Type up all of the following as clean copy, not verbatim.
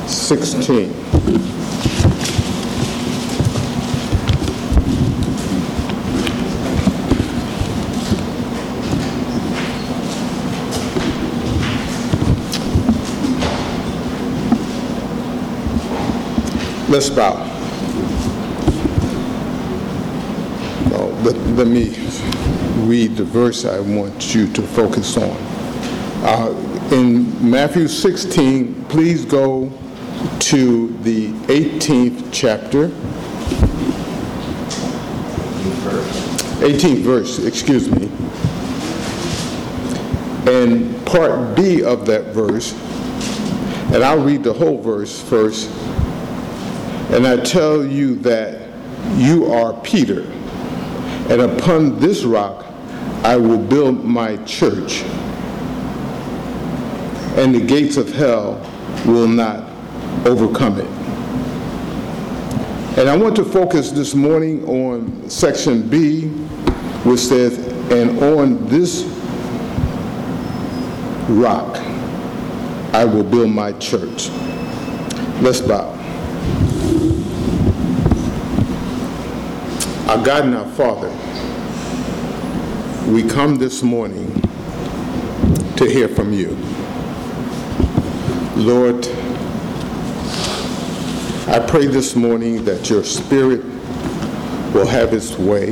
16. Let's bow. Let me read the verse I want you to focus on. In Matthew 16, please go to the 18th chapter. 18th verse, excuse me. And part B of that verse, and I'll read the whole verse first. And I tell you that you are Peter, and upon this rock I will build my church, and the gates of hell will not overcome it. And I want to focus this morning on section B, which says, and on this rock I will build my church. Let's bow. Our God and our Father, we come this morning to hear from you. Lord, I pray this morning that your Spirit will have its way,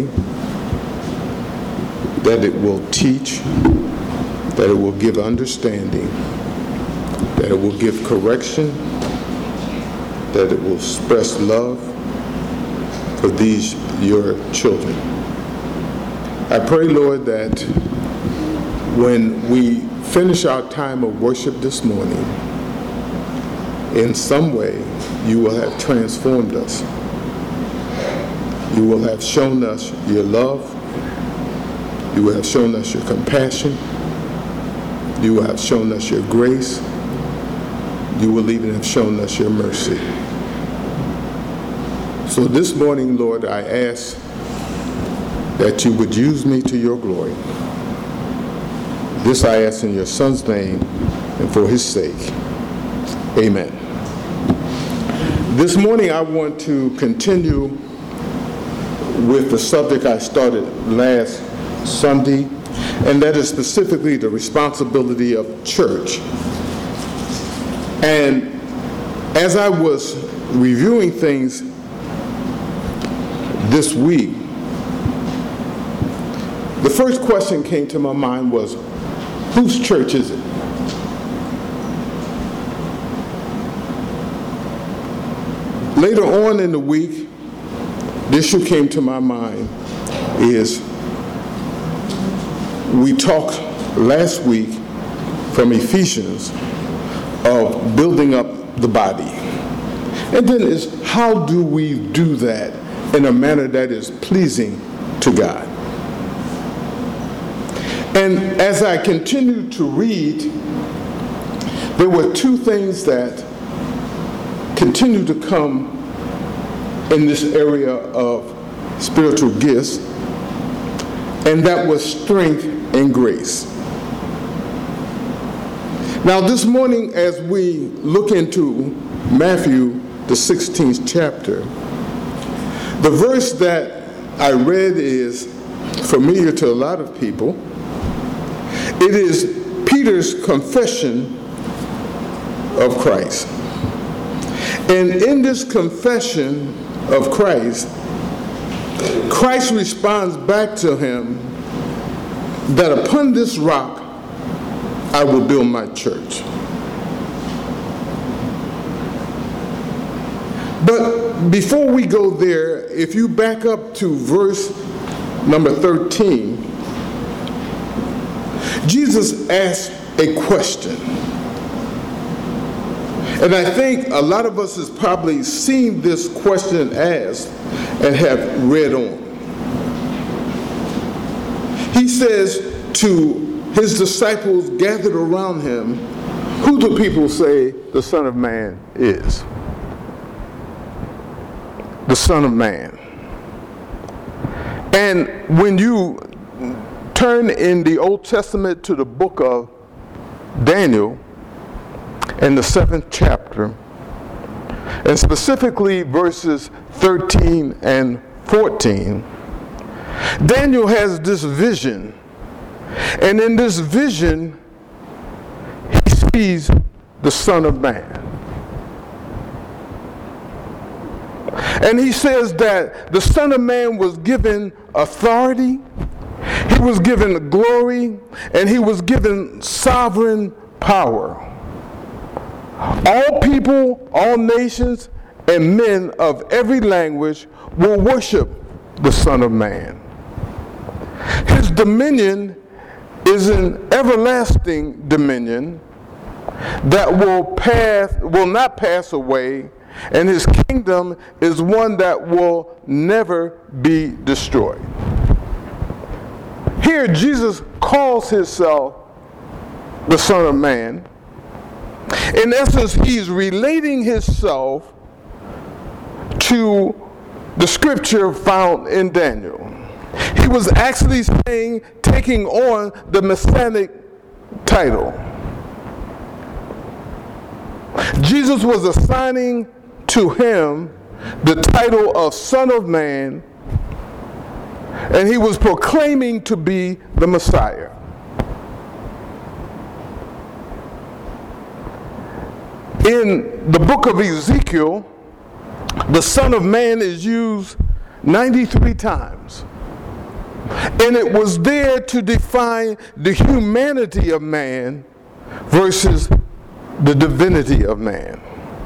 that it will teach, that it will give understanding, that it will give correction, that it will express love for these your children. I pray, Lord, that when we finish our time of worship this morning, in some way you will have transformed us. You will have shown us your love. You will have shown us your compassion. You will have shown us your grace. You will even have shown us your mercy. So this morning, Lord, I ask that you would use me to your glory. This I ask in your Son's name and for his sake. Amen. This morning I want to continue with the subject I started last Sunday, and that is specifically the responsibility of church. And as I was reviewing things this week, the first question came to my mind was, whose church is it? Later on in the week, the issue came to my mind is, we talked last week from Ephesians of building up the body. And then is, how do we do that in a manner that is pleasing to God? And as I continued to read, there were two things that continue to come in this area of spiritual gifts, and that was strength and grace. Now this morning, as we look into Matthew, the 16th chapter, the verse that I read is familiar to a lot of people. It is Peter's confession of Christ. And in this confession of Christ, Christ responds back to him that upon this rock I will build my church. But before we go there, if you back up to verse number 13, Jesus asked a question. And I think a lot of us has probably seen this question asked and have read on. He says to his disciples gathered around him, who do people say the Son of Man is? The Son of Man. And when you turn in the Old Testament to the book of Daniel, in the 7th chapter, and specifically verses 13 and 14, Daniel has this vision. And in this vision, he sees the Son of Man. And he says that the Son of Man was given authority, he was given glory, and he was given sovereign power. All people, all nations, and men of every language will worship the Son of Man. His dominion is an everlasting dominion that will not pass away, and his kingdom is one that will never be destroyed. Here, Jesus calls himself the Son of Man. In essence, he's relating himself to the scripture found in Daniel. He was actually taking on the messianic title. Jesus was assigning to him the title of Son of Man, and he was proclaiming to be the Messiah. In the book of Ezekiel, the Son of Man is used 93 times. And it was there to define the humanity of man versus the divinity of man.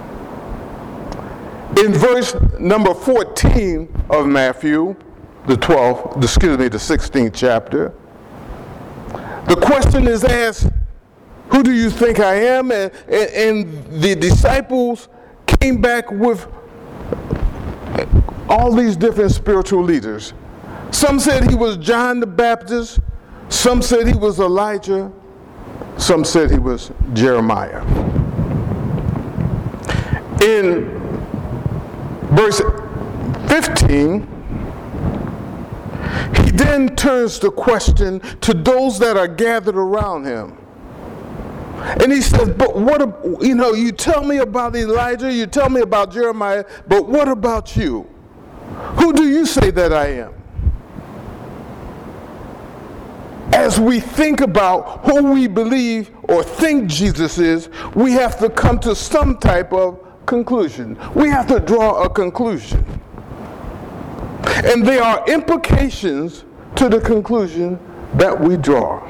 In verse number 14 of Matthew, the 16th chapter, the question is asked, who do you think I am? And the disciples came back with all these different spiritual leaders. Some said he was John the Baptist. Some said he was Elijah. Some said he was Jeremiah. In verse 15, he then turns the question to those that are gathered around him. And he says, but you tell me about Elijah, you tell me about Jeremiah, but what about you? Who do you say that I am? As we think about who we believe or think Jesus is, we have to come to some type of conclusion. We have to draw a conclusion. And there are implications to the conclusion that we draw.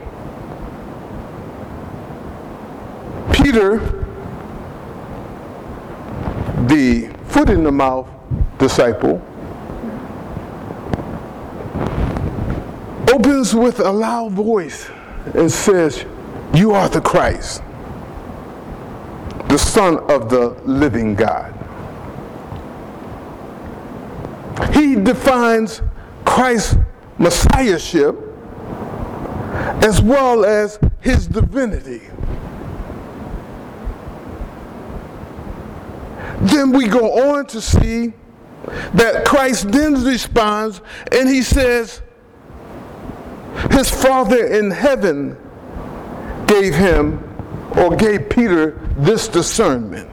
Peter, the foot in the mouth disciple, opens with a loud voice and says, "You are the Christ, the Son of the living God." He defines Christ's messiahship as well as his divinity. Then we go on to see that Christ then responds and he says, his Father in heaven gave him or gave Peter this discernment.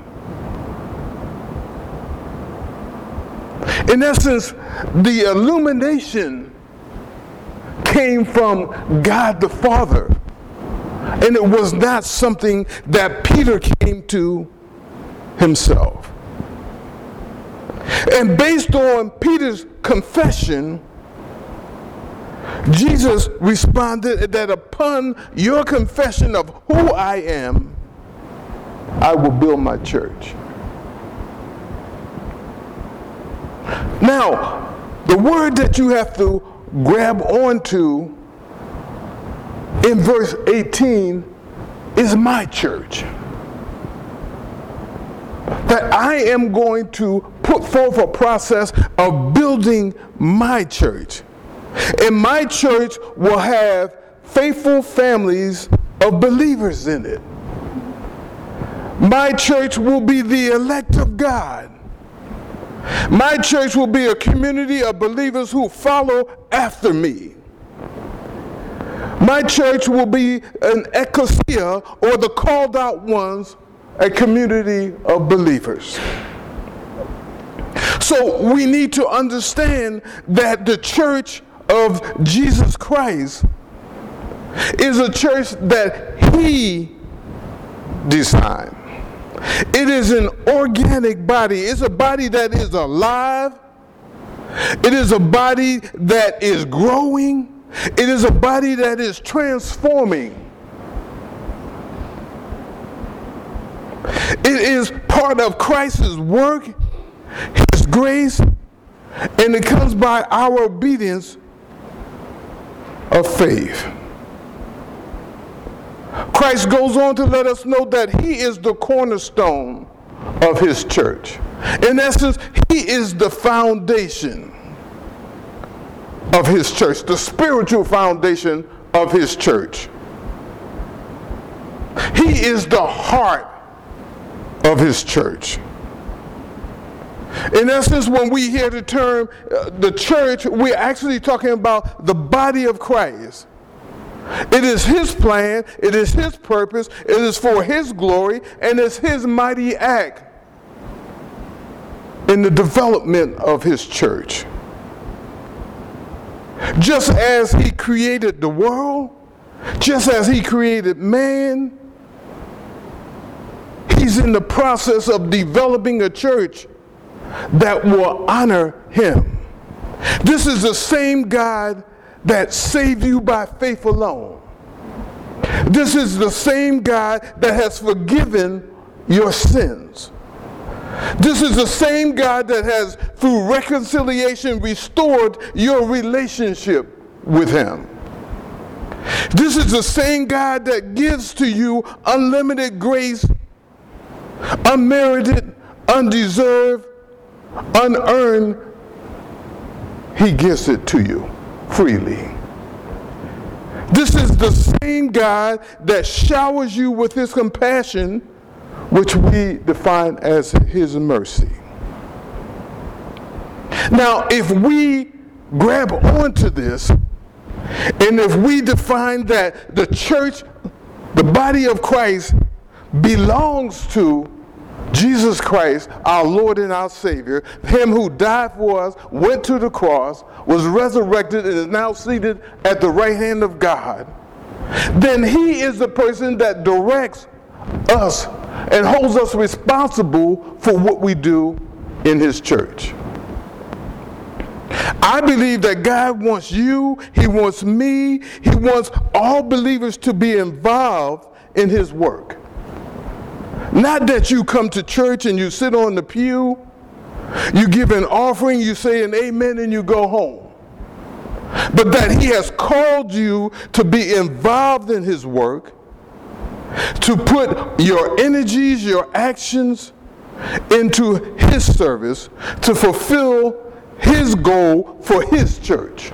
In essence, the illumination came from God the Father, and it was not something that Peter came to himself. And based on Peter's confession, Jesus responded that upon your confession of who I am, I will build my church. Now, the word that you have to grab onto in verse 18 is my church. That I am going to put forth a process of building my church. And my church will have faithful families of believers in it. My church will be the elect of God. My church will be a community of believers who follow after me. My church will be an ecclesia, or the called out ones, a community of believers. So we need to understand that the church of Jesus Christ is a church that he designed. It is an organic body. It's a body that is alive. It is a body that is growing. It is a body that is transforming. It is part of Christ's work, his grace, and it comes by our obedience of faith. Christ goes on to let us know that he is the cornerstone of his church. In essence, he is the foundation of his church, the spiritual foundation of his church. He is the heart of his church. In essence, when we hear the term the church, we're actually talking about the body of Christ. It is his plan, it is his purpose, it is for his glory, and it's his mighty act in the development of his church. Just as he created the world, just as he created man, he's in the process of developing a church that will honor him. This is the same God that saved you by faith alone. This is the same God that has forgiven your sins. This is the same God that has, through reconciliation, restored your relationship with him. This is the same God that gives to you unlimited grace, unmerited, undeserved, unearned. He gives it to you freely. This is the same God that showers you with his compassion, which we define as his mercy. Now, if we grab onto this, and if we define that the church, the body of Christ, belongs to Jesus Christ, our Lord and our Savior, him who died for us, went to the cross, was resurrected, and is now seated at the right hand of God, then he is the person that directs us and holds us responsible for what we do in his church. I believe that God wants you, he wants me, he wants all believers to be involved in his work. Not that you come to church and you sit on the pew, you give an offering, you say an amen, and you go home. But that he has called you to be involved in his work, to put your energies, your actions into his service, to fulfill his goal for his church.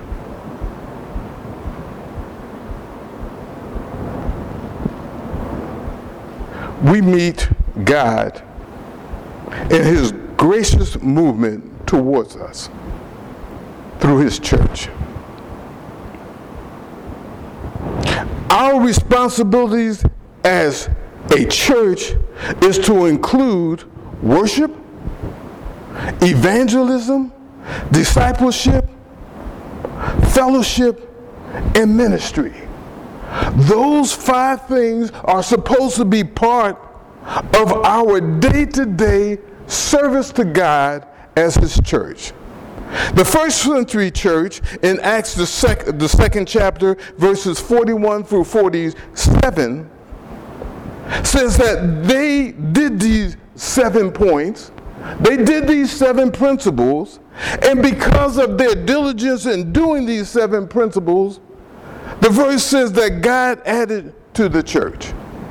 We meet God in his gracious movement towards us through his church. Our responsibilities as a church is to include worship, evangelism, discipleship, fellowship, and ministry. Those 5 things are supposed to be part of our day-to-day service to God as his church. The first century church in Acts, the second chapter, verses 41 through 47, says that they did these 7 points, they did these 7 principles, and because of their diligence in doing these 7 principles, the verse says that God added to the church.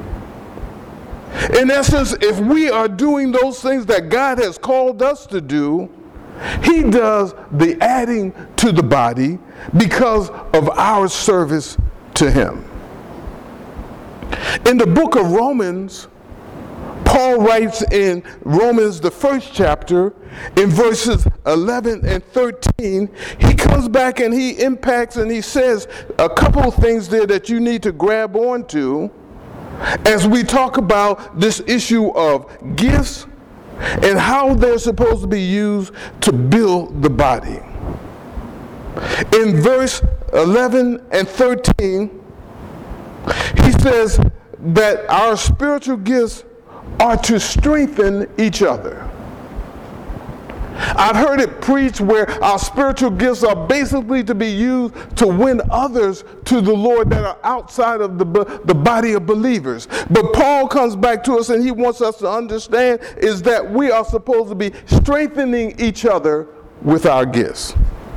In essence, if we are doing those things that God has called us to do, he does the adding to the body because of our service to him. In the book of Romans, Paul writes in Romans, the first chapter, in verses 11 and 13, he comes back and he impacts and he says a couple of things there that you need to grab onto as we talk about this issue of gifts and how they're supposed to be used to build the body. In verse 11 and 13, he says that our spiritual gifts are to strengthen each other. I've heard it preached where our spiritual gifts are basically to be used to win others to the Lord that are outside of the body of believers. But Paul comes back to us and he wants us to understand is that we are supposed to be strengthening each other with our gifts.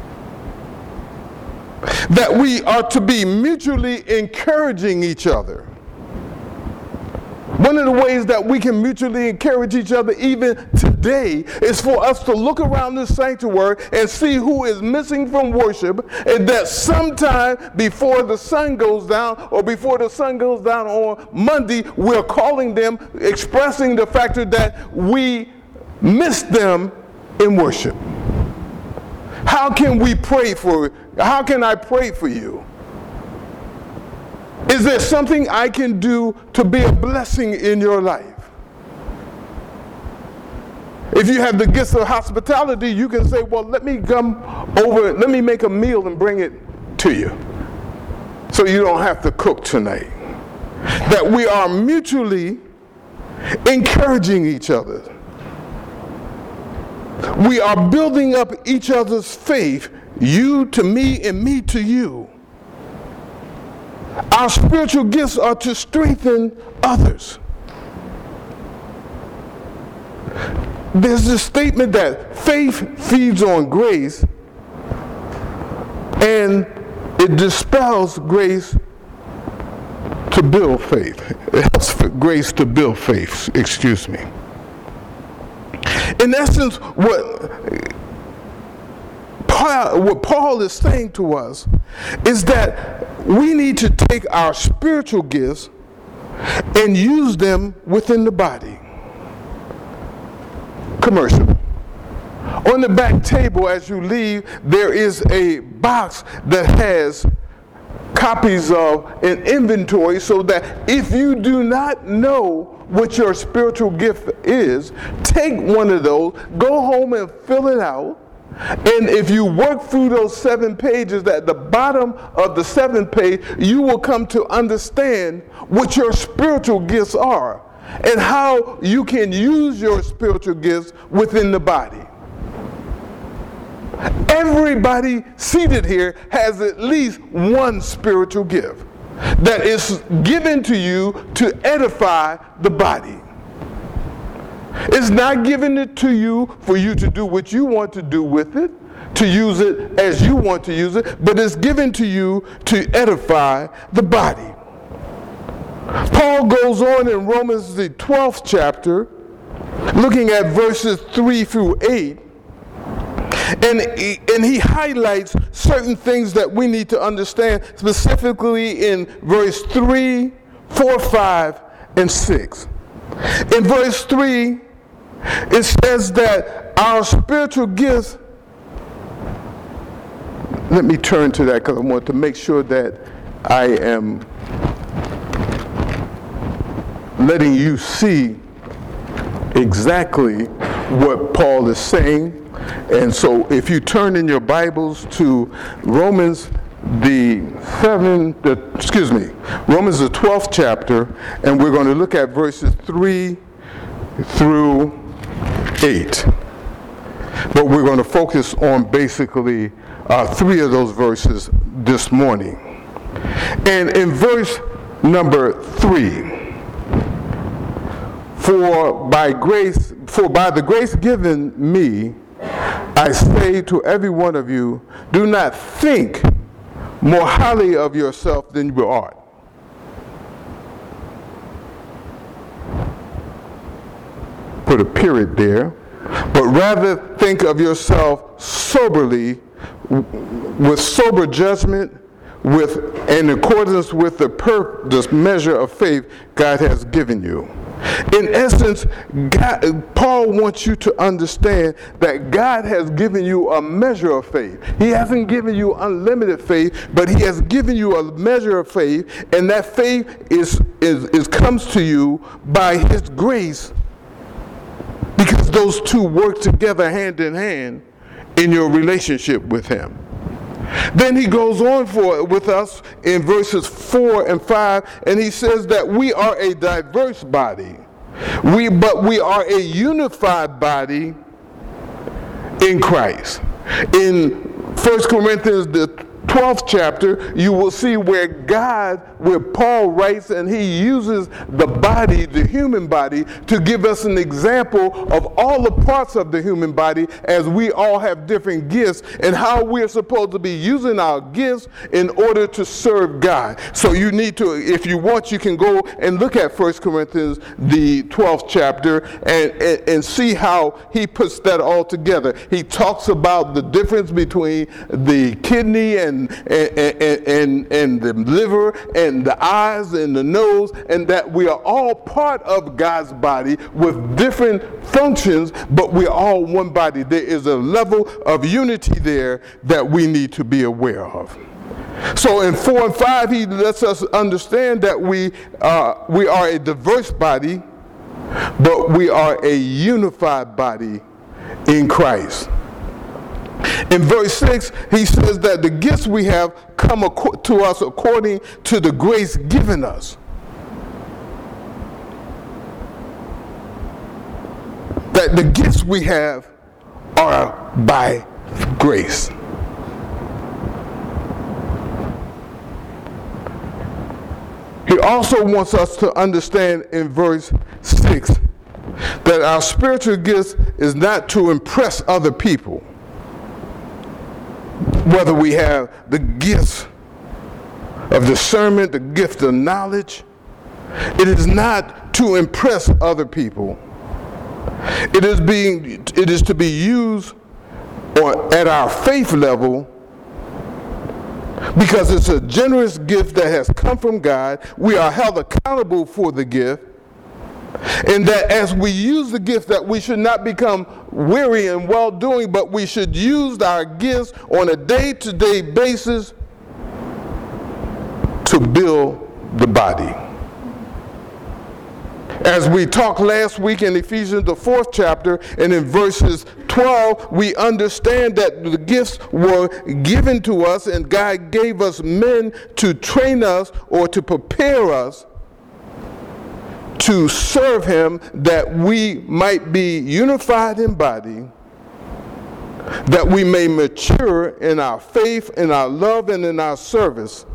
That we are to be mutually encouraging each other. One of the ways that we can mutually encourage each other even today is for us to look around this sanctuary and see who is missing from worship, and that sometime before the sun goes down or before the sun goes down on Monday, we're calling them, expressing the fact that we missed them in worship. How can we pray for you? How can I pray for you? Is there something I can do to be a blessing in your life? If you have the gifts of hospitality, you can say, well, let me come over, let me make a meal and bring it to you, so you don't have to cook tonight. That we are mutually encouraging each other. We are building up each other's faith, you to me and me to you. Our spiritual gifts are to strengthen others. There's this statement that faith feeds on grace and it dispels grace to build faith. It helps for grace to build faith, excuse me. In essence, what Paul is saying to us is that we need to take our spiritual gifts and use them within the body. Commercial. On the back table as you leave, there is a box that has copies of an inventory, so that if you do not know what your spiritual gift is, take one of those, go home and fill it out. And if you work through those 7 pages, at the bottom of the 7th page, you will come to understand what your spiritual gifts are and how you can use your spiritual gifts within the body. Everybody seated here has at least one spiritual gift that is given to you to edify the body. It's not given it to you for you to do what you want to do with it, to use it as you want to use it, but it's given to you to edify the body. Paul goes on in Romans the 12th chapter, looking at verses 3 through 8, and he highlights certain things that we need to understand, specifically in verse 3, 4, 5, and 6. In verse 3, it says that our spiritual gifts, let me turn to that because I want to make sure that I am letting you see exactly what Paul is saying. And so if you turn in your Bibles to Romans the 12th chapter, and we're going to look at verses 3 through 8. But we're going to focus on basically 3 of those verses this morning. And in verse number 3, for by the grace given me, I say to every one of you, do not think more highly of yourself than you ought. Put a period there. But rather think of yourself soberly, with sober judgment, in accordance with the measure of faith God has given you. In essence, Paul wants you to understand that God has given you a measure of faith. He hasn't given you unlimited faith, but he has given you a measure of faith, and that faith is comes to you by his grace, because those two work together hand in hand in your relationship with him. Then he goes on with us in verses 4 and 5, and he says that we are a diverse body, but we are a unified body in Christ. In 1 Corinthians, the 12th chapter, you will see where Paul writes, and he uses the body, the human body, to give us an example of all the parts of the human body, as we all have different gifts, and how we're supposed to be using our gifts in order to serve God. So you need to, if you want, you can go and look at 1 Corinthians, the 12th chapter, and see how he puts that all together. He talks about the difference between the kidney and the liver and the eyes and the nose, and that we are all part of God's body with different functions, but we're all one body. There is a level of unity there that we need to be aware of. So in 4 and 5, he lets us understand that we are a diverse body, but we are a unified body in Christ. In verse 6, he says that the gifts we have come to us according to the grace given us. That the gifts we have are by grace. He also wants us to understand in verse 6 that our spiritual gifts is not to impress other people. Whether we have the gifts of discernment, the gift of knowledge, it is not to impress other people. It is to be used at our faith level, because it's a generous gift that has come from God. We are held accountable for the gift, and that as we use the gift, that we should not become weary in well-doing, but we should use our gifts on a day-to-day basis to build the body. As we talked last week in Ephesians, the 4th chapter, and in verses 12, we understand that the gifts were given to us, and God gave us men to train us or to prepare us to serve him, that we might be unified in body, that we may mature in our faith, in our love, and in our service,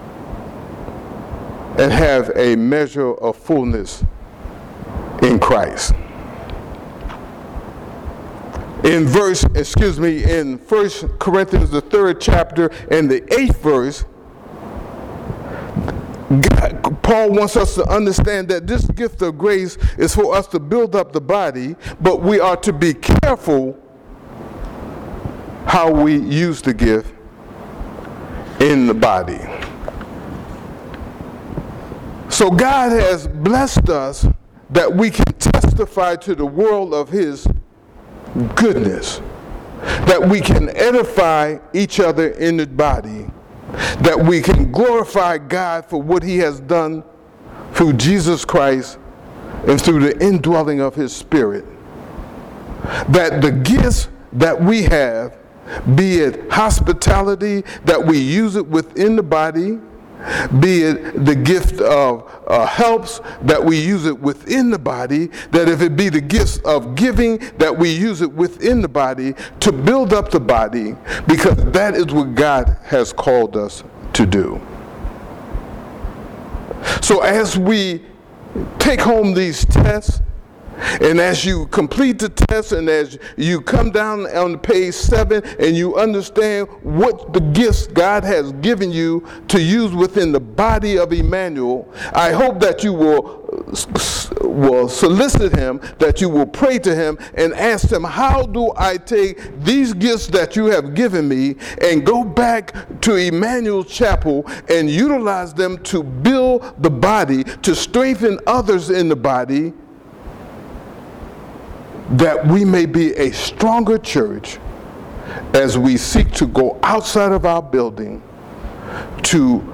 and have a measure of fullness in Christ. In 1 Corinthians, the 3rd chapter, and the 8th verse, Paul wants us to understand that this gift of grace is for us to build up the body, but we are to be careful how we use the gift in the body. So God has blessed us that we can testify to the world of his goodness, that we can edify each other in the body, that we can glorify God for what he has done through Jesus Christ and through the indwelling of his Spirit. That the gifts that we have, be it hospitality, that we use it within the body, be it the gift of helps, that we use it within the body, that if it be the gifts of giving, that we use it within the body to build up the body, because that is what God has called us to do. So as we take home these tests, and as you complete the test, and as you come down on page 7 and you understand what the gifts God has given you to use within the body of Emmanuel, I hope that you will solicit him, that you will pray to him and ask him, how do I take these gifts that you have given me and go back to Emmanuel Chapel and utilize them to build the body, to strengthen others in the body, that we may be a stronger church as we seek to go outside of our building to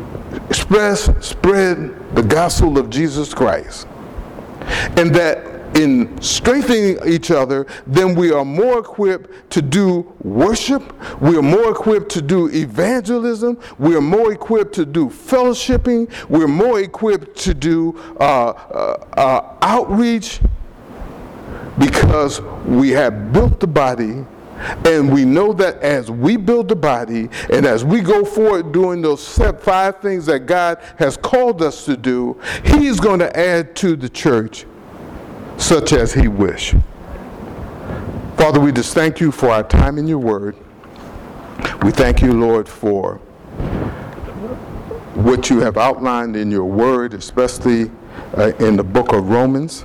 spread the gospel of Jesus Christ. And that in strengthening each other, then we are more equipped to do worship. We are more equipped to do evangelism. We are more equipped to do fellowshipping. We're more equipped to do outreach, because we have built the body. And we know that as we build the body and as we go forward doing those 5 things that God has called us to do, He's going to add to the church such as He wish. Father, we just thank You for our time in Your word. We thank You, Lord, for what You have outlined in Your word, especially in the book of Romans.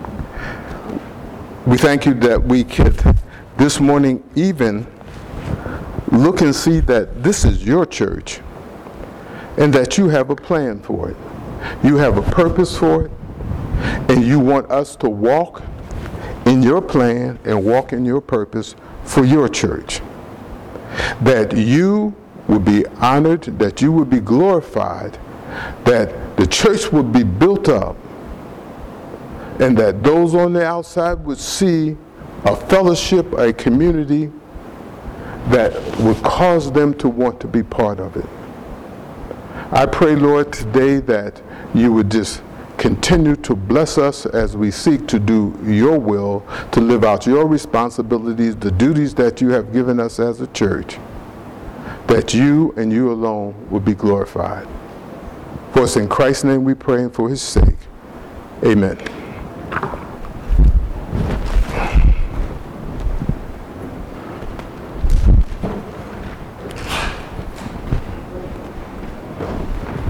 We thank You that we could this morning even look and see that this is Your church and that You have a plan for it. You have a purpose for it, and You want us to walk in Your plan and walk in Your purpose for Your church. That You would be honored, that You would be glorified, that the church would be built up, and that those on the outside would see a fellowship, a community that would cause them to want to be part of it. I pray, Lord, today that You would just continue to bless us as we seek to do Your will, to live out Your responsibilities, the duties that You have given us as a church, that You and You alone will be glorified. For it's in Christ's name we pray, and for His sake. Amen.